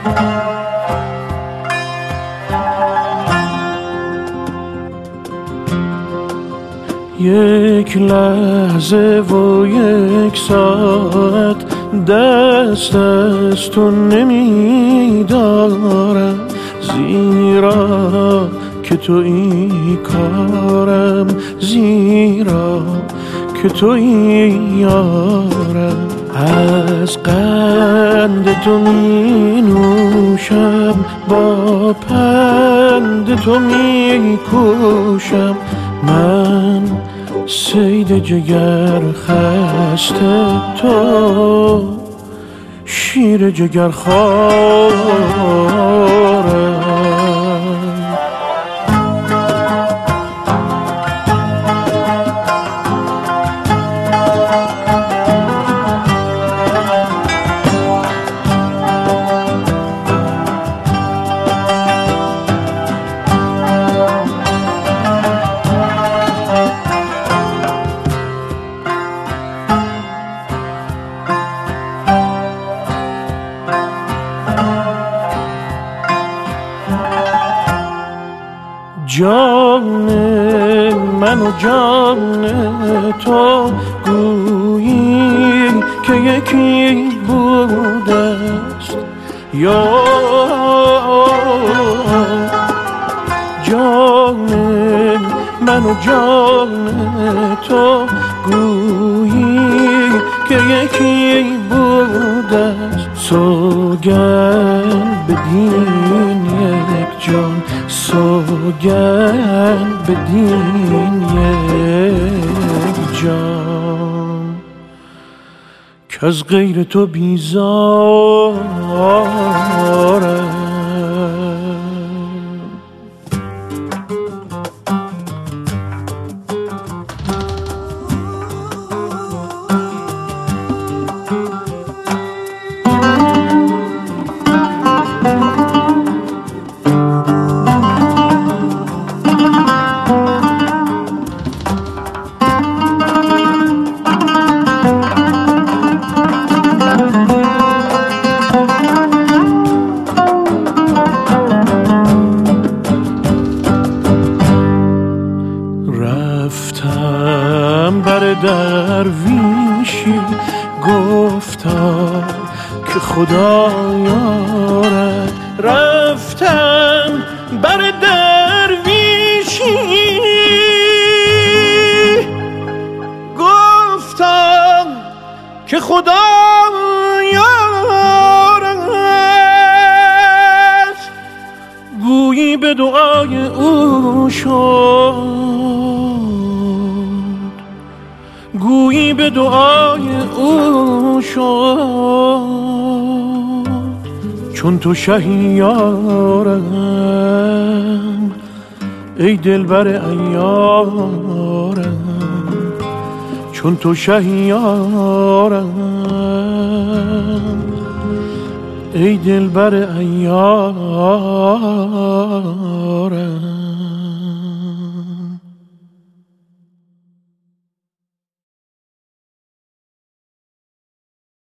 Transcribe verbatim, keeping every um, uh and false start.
یک لحظه و یک ساعت دست از تو نمیدارم، زیرا که تو این کارم، زیرا که تو این یارم. از قند تو می نوشم، با پند تو می کوشم. من صید جگر خسته، تو شیر جگر خوارم. جان من و جان تو گویی که یکی بوده است، یا جان من و جان تو گویی که یکی بوده است. سوگند بدین یک جان، سوگند بدین یک جان، که از غیر تو بیزارم. رفتم بر درویشی، گفتم که خدا یارد. رفتم بر درویشی، گفتم که خدا یارد. گویی به دعای او شد، گویی به دعای او شد. چون تو شهیارم ای دلبر عیارم، چون تو شهیارم ای دلبر عیارم.